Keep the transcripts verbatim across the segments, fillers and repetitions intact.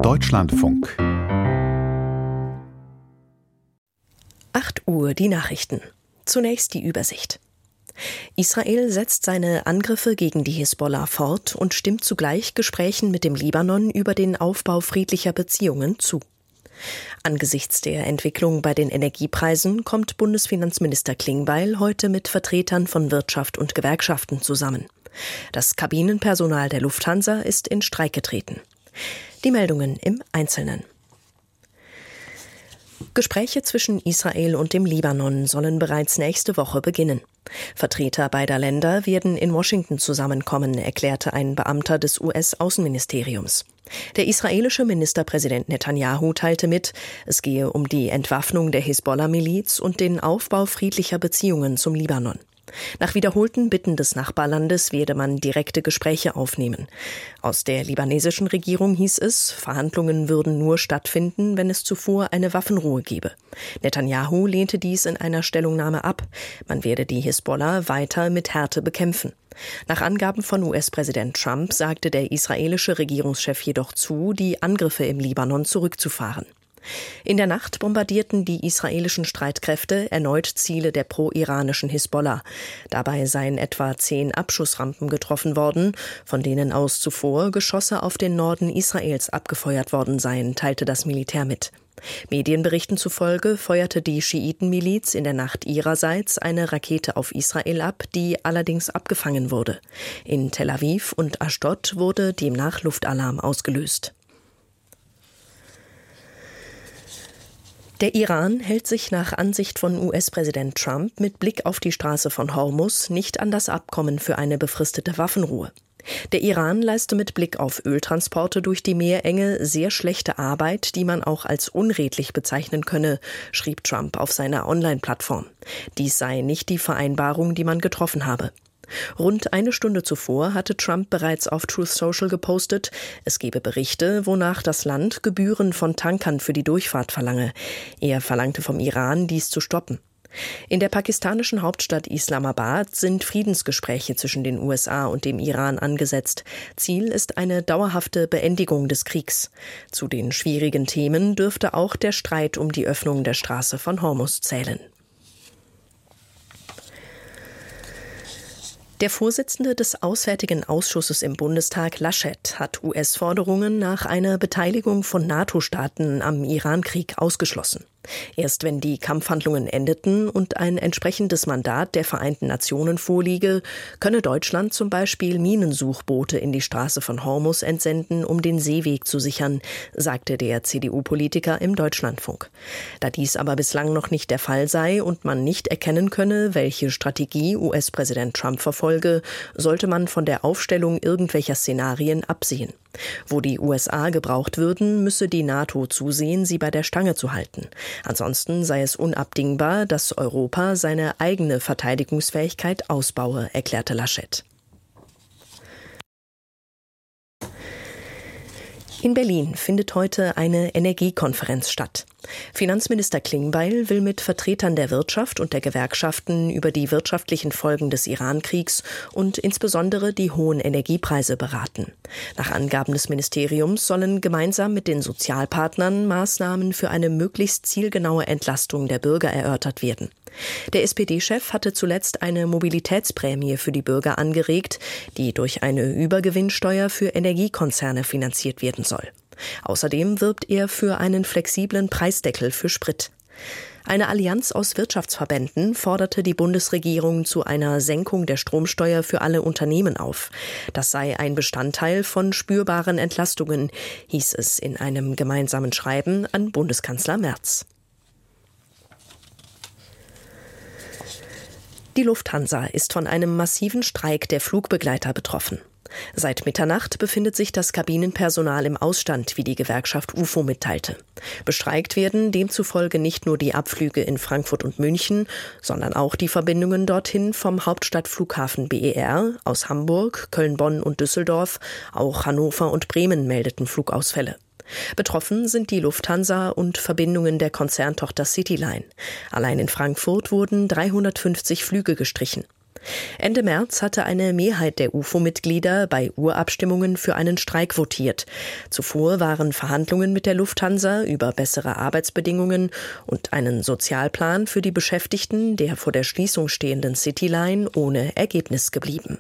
Deutschlandfunk. acht Uhr die Nachrichten. Zunächst die Übersicht. Israel setzt seine Angriffe gegen die Hisbollah fort und stimmt zugleich Gesprächen mit dem Libanon über den Aufbau friedlicher Beziehungen zu. Angesichts der Entwicklung bei den Energiepreisen kommt Bundesfinanzminister Klingbeil heute mit Vertretern von Wirtschaft und Gewerkschaften zusammen. Das Kabinenpersonal der Lufthansa ist in Streik getreten. Die Meldungen im Einzelnen. Gespräche zwischen Israel und dem Libanon sollen bereits nächste Woche beginnen. Vertreter beider Länder werden in Washington zusammenkommen, erklärte ein Beamter des U S-Außenministeriums. Der israelische Ministerpräsident Netanyahu teilte mit, es gehe um die Entwaffnung der Hisbollah-Miliz und den Aufbau friedlicher Beziehungen zum Libanon. Nach wiederholten Bitten des Nachbarlandes werde man direkte Gespräche aufnehmen. Aus der libanesischen Regierung hieß es, Verhandlungen würden nur stattfinden, wenn es zuvor eine Waffenruhe gebe. Netanyahu lehnte dies in einer Stellungnahme ab. Man werde die Hisbollah weiter mit Härte bekämpfen. Nach Angaben von U S-Präsident Trump sagte der israelische Regierungschef jedoch zu, die Angriffe im Libanon zurückzufahren. In der Nacht bombardierten die israelischen Streitkräfte erneut Ziele der pro-iranischen Hisbollah. Dabei seien etwa zehn Abschussrampen getroffen worden, von denen aus zuvor Geschosse auf den Norden Israels abgefeuert worden seien, teilte das Militär mit. Medienberichten zufolge feuerte die Schiitenmiliz in der Nacht ihrerseits eine Rakete auf Israel ab, die allerdings abgefangen wurde. In Tel Aviv und Ashdod wurde demnach Luftalarm ausgelöst. Der Iran hält sich nach Ansicht von U S-Präsident Trump mit Blick auf die Straße von Hormuz nicht an das Abkommen für eine befristete Waffenruhe. Der Iran leiste mit Blick auf Öltransporte durch die Meerenge sehr schlechte Arbeit, die man auch als unredlich bezeichnen könne, schrieb Trump auf seiner Online-Plattform. Dies sei nicht die Vereinbarung, die man getroffen habe. Rund eine Stunde zuvor hatte Trump bereits auf Truth Social gepostet, es gebe Berichte, wonach das Land Gebühren von Tankern für die Durchfahrt verlange. Er verlangte vom Iran, dies zu stoppen. In der pakistanischen Hauptstadt Islamabad sind Friedensgespräche zwischen den U S A und dem Iran angesetzt. Ziel ist eine dauerhafte Beendigung des Kriegs. Zu den schwierigen Themen dürfte auch der Streit um die Öffnung der Straße von Hormuz zählen. Der Vorsitzende des Auswärtigen Ausschusses im Bundestag, Laschet, hat U S-Forderungen nach einer Beteiligung von NATO-Staaten am Iran-Krieg ausgeschlossen. Erst wenn die Kampfhandlungen endeten und ein entsprechendes Mandat der Vereinten Nationen vorliege, könne Deutschland zum Beispiel Minensuchboote in die Straße von Hormuz entsenden, um den Seeweg zu sichern, sagte der C D U-Politiker im Deutschlandfunk. Da dies aber bislang noch nicht der Fall sei und man nicht erkennen könne, welche Strategie U S-Präsident Trump verfolge, sollte man von der Aufstellung irgendwelcher Szenarien absehen. Wo die U S A gebraucht würden, müsse die NATO zusehen, sie bei der Stange zu halten. Ansonsten sei es unabdingbar, dass Europa seine eigene Verteidigungsfähigkeit ausbaue, erklärte Laschet. In Berlin findet heute eine Energiekonferenz statt. Finanzminister Klingbeil will mit Vertretern der Wirtschaft und der Gewerkschaften über die wirtschaftlichen Folgen des Iran-Kriegs und insbesondere die hohen Energiepreise beraten. Nach Angaben des Ministeriums sollen gemeinsam mit den Sozialpartnern Maßnahmen für eine möglichst zielgenaue Entlastung der Bürger erörtert werden. Der S P D-Chef hatte zuletzt eine Mobilitätsprämie für die Bürger angeregt, die durch eine Übergewinnsteuer für Energiekonzerne finanziert werden soll. Außerdem wirbt er für einen flexiblen Preisdeckel für Sprit. Eine Allianz aus Wirtschaftsverbänden forderte die Bundesregierung zu einer Senkung der Stromsteuer für alle Unternehmen auf. Das sei ein Bestandteil von spürbaren Entlastungen, hieß es in einem gemeinsamen Schreiben an Bundeskanzler Merz. Die Lufthansa ist von einem massiven Streik der Flugbegleiter betroffen. Seit Mitternacht befindet sich das Kabinenpersonal im Ausstand, wie die Gewerkschaft U F O mitteilte. Bestreikt werden demzufolge nicht nur die Abflüge in Frankfurt und München, sondern auch die Verbindungen dorthin vom Hauptstadtflughafen B E R, aus Hamburg, Köln, Bonn und Düsseldorf, auch Hannover und Bremen meldeten Flugausfälle. Betroffen sind die Lufthansa und Verbindungen der Konzerntochter Cityline. Allein in Frankfurt wurden dreihundertfünfzig Flüge gestrichen. Ende März hatte eine Mehrheit der U F O-Mitglieder bei Urabstimmungen für einen Streik votiert. Zuvor waren Verhandlungen mit der Lufthansa über bessere Arbeitsbedingungen und einen Sozialplan für die Beschäftigten der vor der Schließung stehenden Cityline ohne Ergebnis geblieben.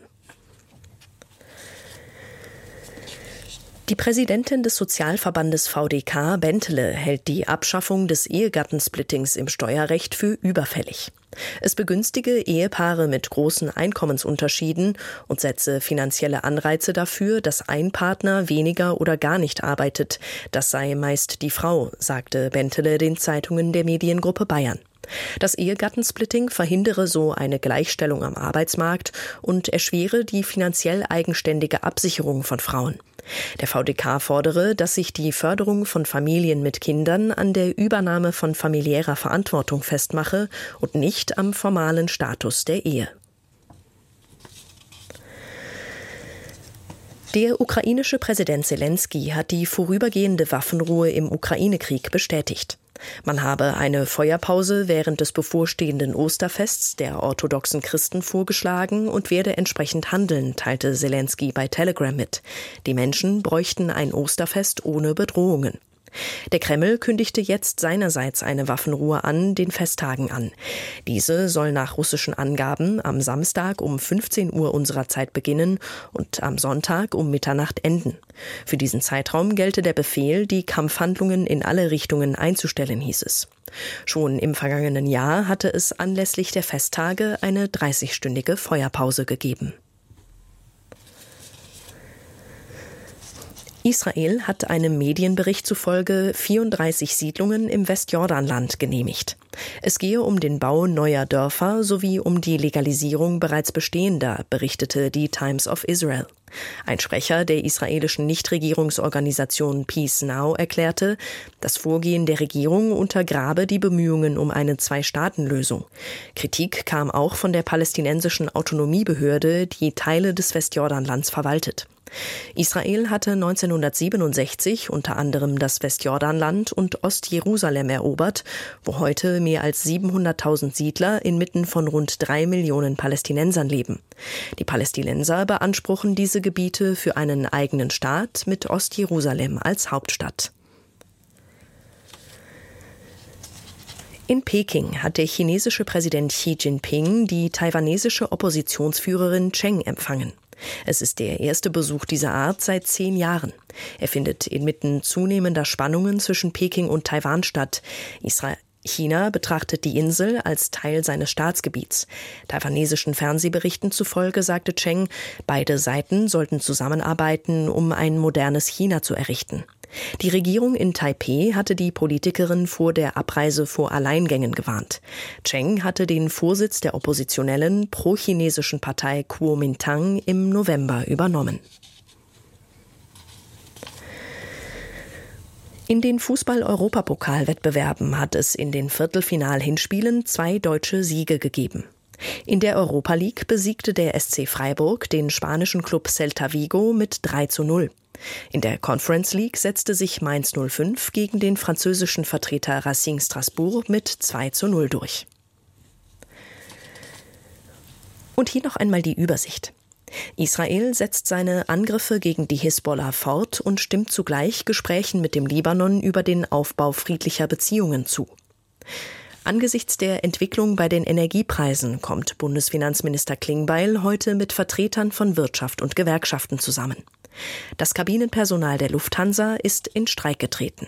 Die Präsidentin des Sozialverbandes V D K, Bentele, hält die Abschaffung des Ehegattensplittings im Steuerrecht für überfällig. Es begünstige Ehepaare mit großen Einkommensunterschieden und setze finanzielle Anreize dafür, dass ein Partner weniger oder gar nicht arbeitet. Das sei meist die Frau, sagte Bentele den Zeitungen der Mediengruppe Bayern. Das Ehegattensplitting verhindere so eine Gleichstellung am Arbeitsmarkt und erschwere die finanziell eigenständige Absicherung von Frauen. Der V D K fordere, dass sich die Förderung von Familien mit Kindern an der Übernahme von familiärer Verantwortung festmache und nicht am formalen Status der Ehe. Der ukrainische Präsident Selenskyj hat die vorübergehende Waffenruhe im Ukraine-Krieg bestätigt. Man habe eine Feuerpause während des bevorstehenden Osterfests der orthodoxen Christen vorgeschlagen und werde entsprechend handeln, teilte Selenskyj bei Telegram mit. Die Menschen bräuchten ein Osterfest ohne Bedrohungen. Der Kreml kündigte jetzt seinerseits eine Waffenruhe an den Festtagen an. Diese soll nach russischen Angaben am Samstag um fünfzehn Uhr unserer Zeit beginnen und am Sonntag um Mitternacht enden. Für diesen Zeitraum gelte der Befehl, die Kampfhandlungen in alle Richtungen einzustellen, hieß es. Schon im vergangenen Jahr hatte es anlässlich der Festtage eine dreißigstündige Feuerpause gegeben. Israel hat einem Medienbericht zufolge vierunddreißig Siedlungen im Westjordanland genehmigt. Es gehe um den Bau neuer Dörfer sowie um die Legalisierung bereits bestehender, berichtete die Times of Israel. Ein Sprecher der israelischen Nichtregierungsorganisation Peace Now erklärte, das Vorgehen der Regierung untergrabe die Bemühungen um eine Zwei-Staaten-Lösung. Kritik kam auch von der palästinensischen Autonomiebehörde, die Teile des Westjordanlands verwaltet. Israel hatte neunzehnhundertsiebenundsechzig unter anderem das Westjordanland und Ostjerusalem erobert, wo heute mehr als siebenhunderttausend Siedler inmitten von rund drei Millionen Palästinensern leben. Die Palästinenser beanspruchen diese Gebiete für einen eigenen Staat mit Ostjerusalem als Hauptstadt. In Peking hat der chinesische Präsident Xi Jinping die taiwanesische Oppositionsführerin Cheng empfangen. Es ist der erste Besuch dieser Art seit zehn Jahren. Er findet inmitten zunehmender Spannungen zwischen Peking und Taiwan statt. Israel China betrachtet die Insel als Teil seines Staatsgebiets. Taiwanesischen Fernsehberichten zufolge sagte Cheng, beide Seiten sollten zusammenarbeiten, um ein modernes China zu errichten. Die Regierung in Taipeh hatte die Politikerin vor der Abreise vor Alleingängen gewarnt. Cheng hatte den Vorsitz der oppositionellen pro-chinesischen Partei Kuomintang im November übernommen. In den Fußball-Europapokal-Wettbewerben hat es in den Viertelfinal-Hinspielen zwei deutsche Siege gegeben. In der Europa League besiegte der S C Freiburg den spanischen Club Celta Vigo mit drei zu null. In der Conference League setzte sich Mainz null fünf gegen den französischen Vertreter Racing Strasbourg mit zwei zu null durch. Und hier noch einmal die Übersicht. Israel setzt seine Angriffe gegen die Hisbollah fort und stimmt zugleich Gesprächen mit dem Libanon über den Aufbau friedlicher Beziehungen zu. Angesichts der Entwicklung bei den Energiepreisen kommt Bundesfinanzminister Klingbeil heute mit Vertretern von Wirtschaft und Gewerkschaften zusammen. Das Kabinenpersonal der Lufthansa ist in Streik getreten.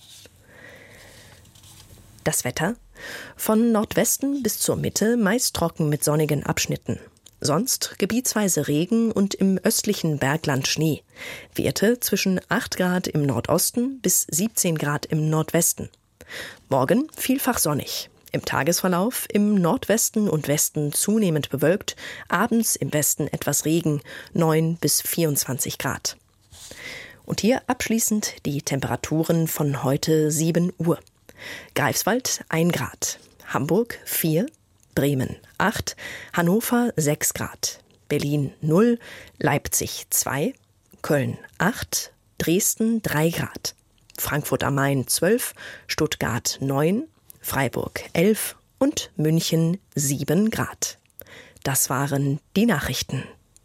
Das Wetter: Von Nordwesten bis zur Mitte meist trocken mit sonnigen Abschnitten. Sonst gebietsweise Regen und im östlichen Bergland Schnee. Werte zwischen acht Grad im Nordosten bis siebzehn Grad im Nordwesten. Morgen vielfach sonnig. Im Tagesverlauf im Nordwesten und Westen zunehmend bewölkt, abends im Westen etwas Regen, neun bis vierundzwanzig Grad. Und hier abschließend die Temperaturen von heute sieben Uhr. Greifswald ein Grad, Hamburg vier, Bremen acht, Hannover sechs Grad, Berlin null, Leipzig zwei, Köln acht, Dresden drei Grad, Frankfurt am Main zwölf, Stuttgart neun, Freiburg elf und München sieben Grad. Das waren die Nachrichten.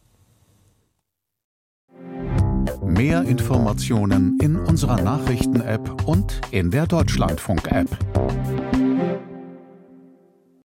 Mehr Informationen in unserer Nachrichten-App und in der Deutschlandfunk-App.